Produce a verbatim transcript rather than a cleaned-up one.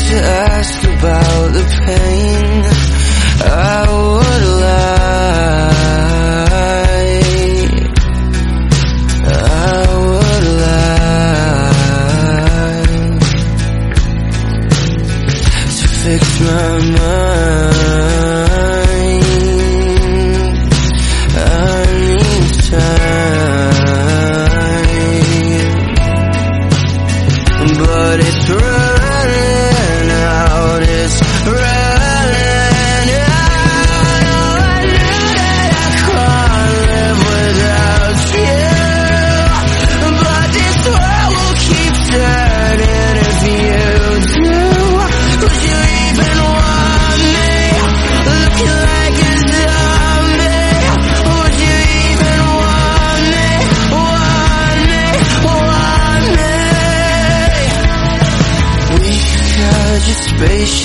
to ask about the pain. I would lie, I would lie to fix my mind. I need time, but it's running out, it's running out. Oh, I knew that I can't live without you, but this world will keep turning if you do. Would you even want me, looking like a zombie? Would you even want me, want me, want me? We could catch a spaceship